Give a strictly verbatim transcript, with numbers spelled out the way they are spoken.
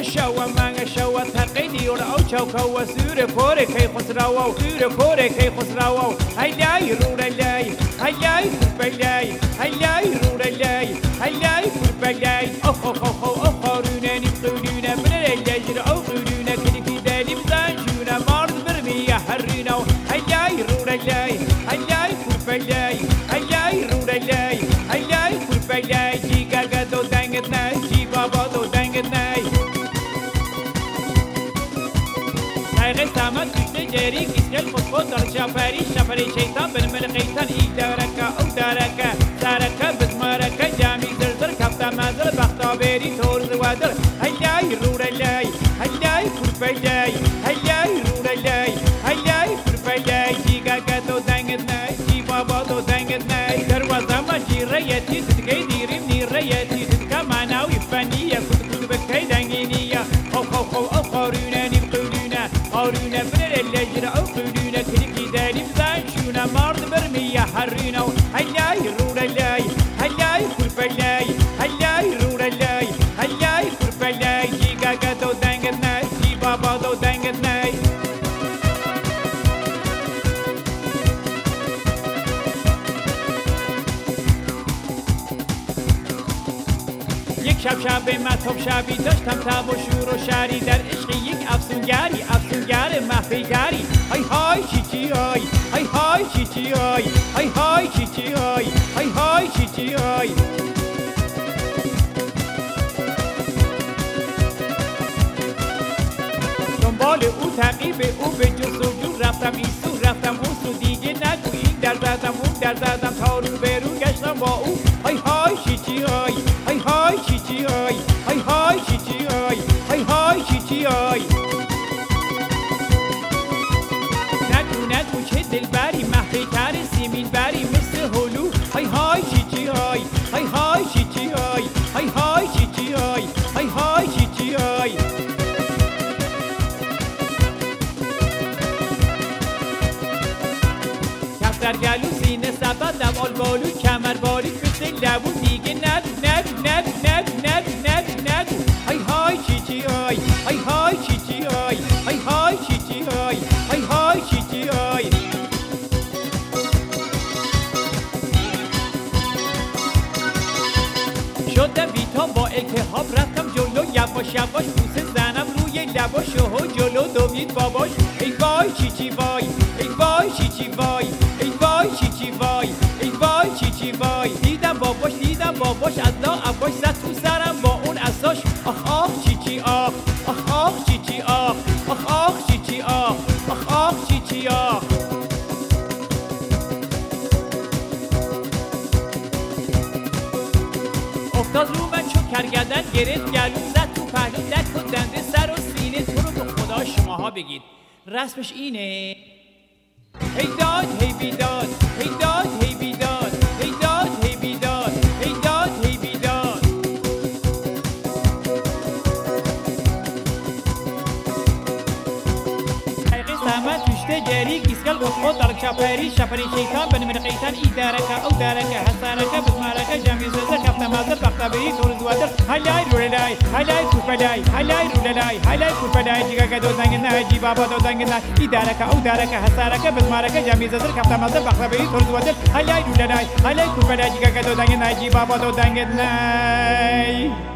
شوا مانگا شوا تقیدی اور او چوکا و سور کوره کی خسراو سور کوره کی خسراو هیلای رورلای هیلای بلای هیلای رورلای هیلای بلای اخ اخ اخ اخ قارونه نقولونه بلای او قولونه کلی دلی بزنجونه مرد برمی حرینا هیلای رورلای هیلای بلای هیلای رورلای هیلای بلای جیگر گدو دنگت نه جی بابا دو دنگت نه سایغ سامت کشته جری کسکل خود خود در شفری شفری شیطان بن من قیتان ای دارکا او دارکا سارکا بزمارکا جامی زرزر کفتا مازر بختا بیری تورز وادر هیای رورلای هیای فرفلای هیای رورلای هیای فرفلای جیگا گدو دنگت نه جی بابا دو دنگت نه دروازه ما جی ریتی تدگی دیریم نی ریتی تدگا معناوی فنیه کد کد بکی دنگینیه خو خو خو او قارونه نی قولونه قارونه بر اللجر او قولونه کلکی دلی بزن شونه مرد برمی حرینه هیای رورلای هیای فرفلای هیای رورلای هیای فرفلای جیگا گدو دنگت نه جی بابا دو دنگت نه یک شب شب مطب شبی داشتم تب و شور و شری در عشق یک افسونگری افسونگر مخفیگری های های چی چی های های های چی چی های های های چی چی های های های چی چی های دنبال او تعقیب او به جستجو رفتم این سو رفتم اون سو دیگه نگو این در زدم اون در زدم تا رو به رو گشتم با او های های چی چی های های های چی چی های های های چی چی های های های چی چی های نگو نگو چه دلبری مهدی‌تر سیمین بری مثل هلو های های چی چی های های های چی چی های های های چی چی های های های چی چی های کفتر گلو سینه سبد لب آلبالو کمر باریک مثل لبو دیگه نگو نگو نگو نگو نگو نگو نگو های های چی چی های های های چی چی های های های چی چی های های های چی چی های شدم بیتام با التهاب رفتم جلو یواش یواش بوسه زنم روی لباش و جلو دوید باباش ای وای چی چی وای ای وای چی چی وای ای وای چی چی وای ای وای چی چی وای دیدم باباش دیدم باباش از لا عباش زد تو سرم با اون اساش آخ آخ چی چی آخ آخ آخ چی چی آخ آخ آخ چی چی آخ آخ آخ چی چی آخ افتاد رو من چو کرگدن گرفت گلو زد تو پهلو لک و دنده سر و سینه تو رو به خدا شماها بگید رسمش اینه هی داد هی بیداد هی داد هی بیداد هی داد هی بیداد هی داد هی بیداد حقیقی سامت کشته جری کسکل خود خود در شفری شفری شیطان بن من قیتان ای دارکا او دارکا حسارکا بزمارکا جمعی زرزر کفتا مازر بختا بری تورز وادر هلای رولای هلای فرفلای هلای رولای هلای فرفلای جیگا گدو دنگ نه جی بابا دو دنگ نه ای دارکا او دارکا حسارکا بزمارکا جمعی زرزر کفتا مازر بختا بری تورز وادر هلای رولای هلای فرفلای جیگا گدو دنگ نه جی بابا دو دنگ نه